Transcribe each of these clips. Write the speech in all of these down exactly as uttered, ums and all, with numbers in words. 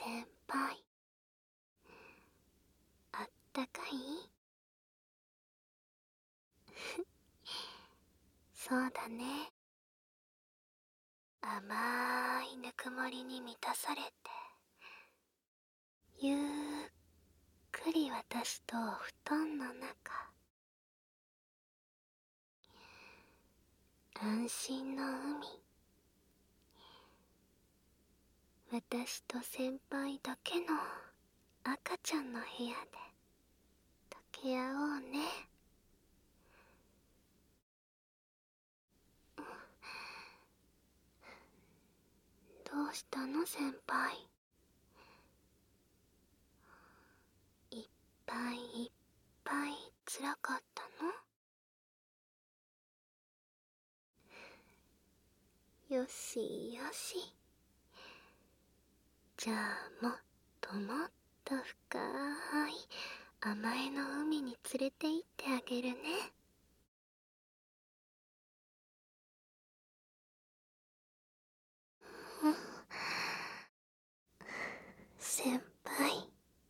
先輩、あったかい？そうだね。甘いぬくもりに満たされて、ゆっくり私とお布団の中、安心の海、私と先輩だけの赤ちゃんの部屋で溶け合おうね。どうしたの先輩？いっぱいいっぱい辛かったの？よしよし。じゃあもっともっと深い甘えの海に連れて行ってあげるね。先輩、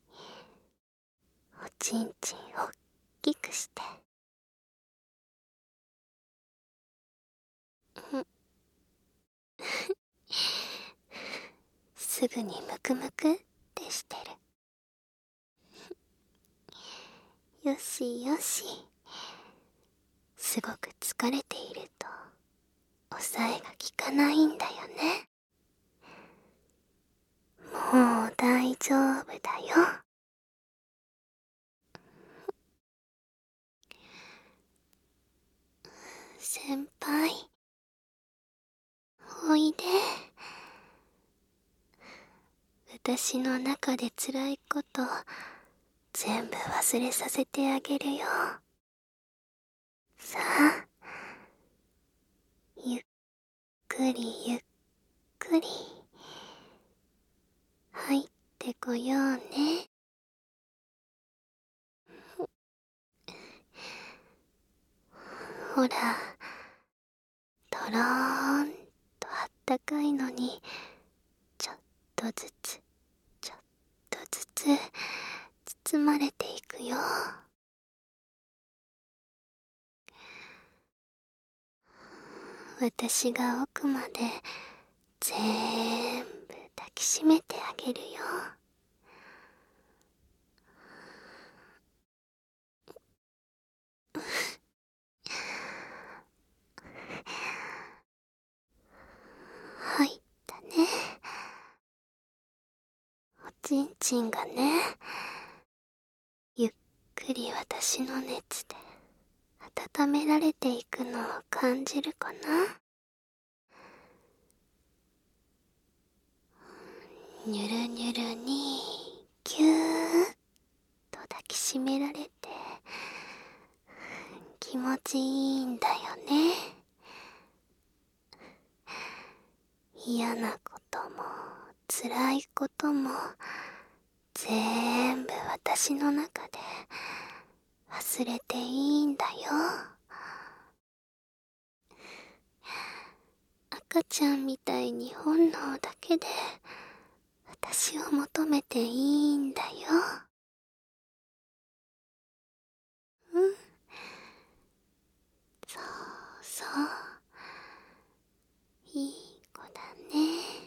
おちんちんおっきくして。すぐにムクムクってしてる。よしよし。すごく疲れていると抑えが効かないんだよね。もう大丈夫だよ。先輩、おいで。私の中で辛いこと全部忘れさせてあげるよ。さあ、ゆっくりゆっくり入ってこようね。ほら、とろーんとあったかいのに、ちょっとずつちょっとずつ包まれていくよ。私が奥まで全部抱きしめてあげるよ。入ったね。おちんちんがね、ゆっくり私の熱で温められていくのを感じるかな。にゅるにゅるにぎゅーっと抱きしめられて気持ちいいんだよね。嫌なことも辛いことも全部私の中で忘れていいんだよ。赤ちゃんみたいに本能だけで私を求めていいんだよ。うん、そうそう、いい子だね。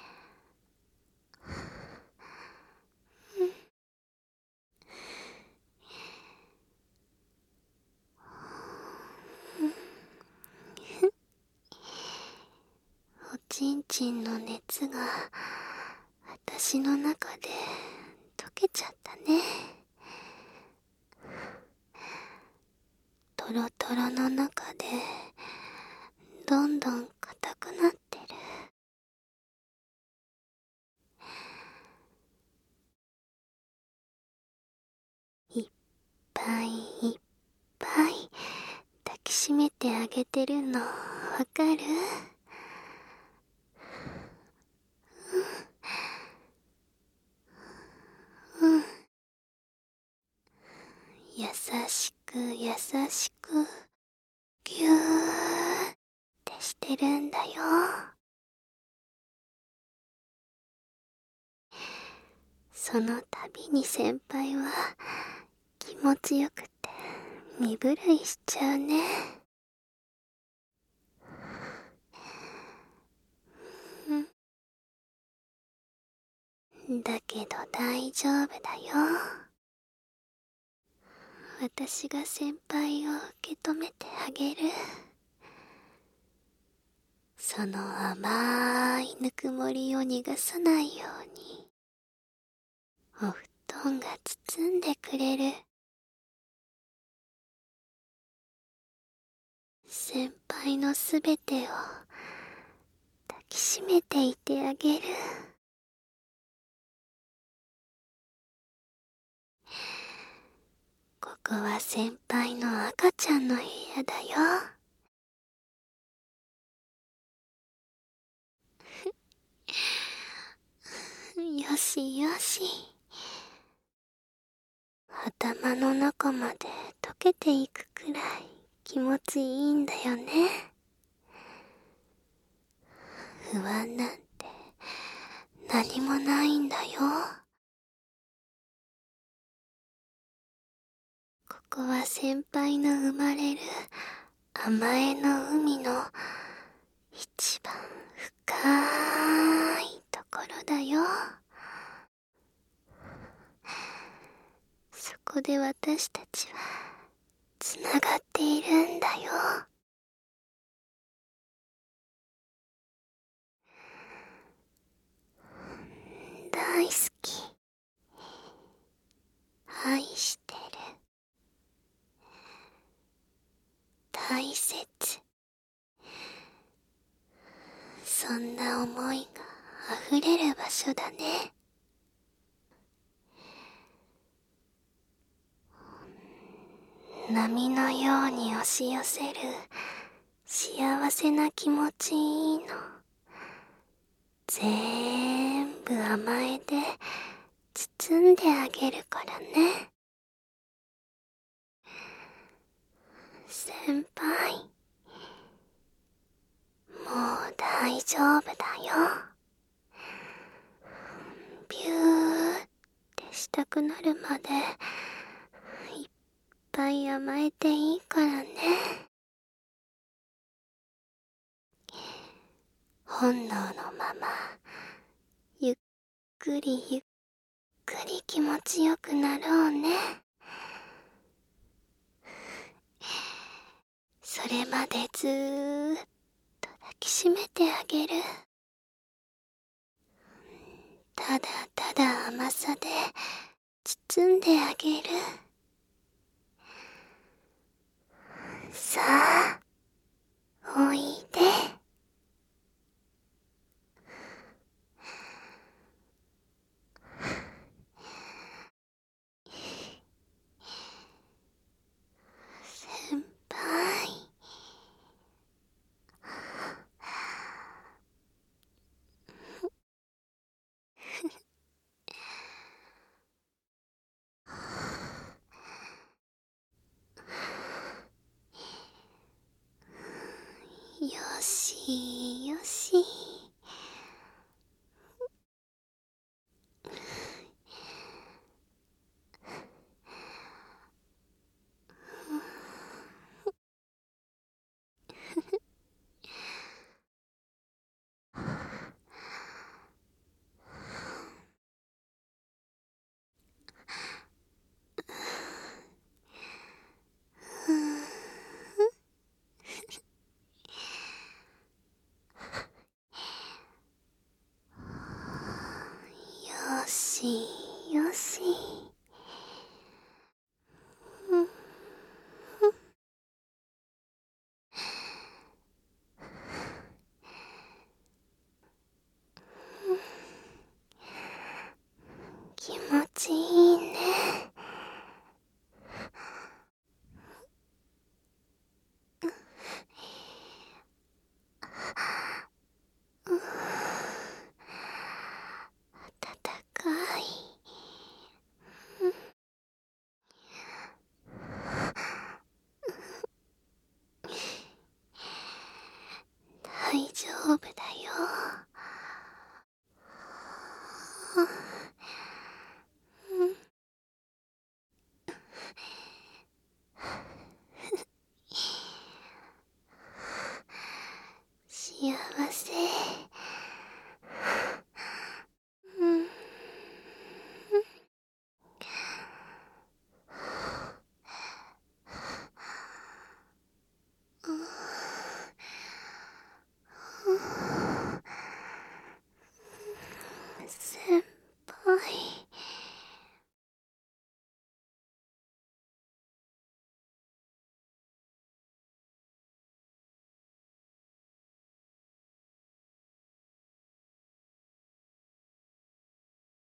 おちんちんの熱が私の中で溶けちゃったね。トロトロの中でどんどん硬くなってる。いっぱいいっぱい抱きしめてあげてるのわかる？うん、優しく優しくぎゅーってしてるんだよ。 その度に先輩は気持ちよくて身震いしちゃうね。だけど大丈夫だよ。私が先輩を受け止めてあげる。その甘いぬくもりを逃がさないようにお布団が包んでくれる。先輩のすべてを抱きしめていてあげる。ここは先輩の赤ちゃんの部屋だよ。よしよし。頭の中まで溶けていくくらい気持ちいいんだよね。不安なんて何もないんだよ。ここは先輩の生まれる甘えの海の一番深いところだよ。そこで私たちはつながっているんだよ。大好き、愛してる、大切、そんな思いが溢れる場所だね。波のように押し寄せる幸せな気持ちいいの全部甘えで包んであげるからね。先輩、もう大丈夫だよ。ビューってしたくなるまでいっぱい甘えていいからね。本能のままゆっくりゆっくり気持ちよくなろうね。それまでずーっと抱きしめてあげる。ただただ甘さで包んであげる。さあ、おいで。先輩。よしよし。よし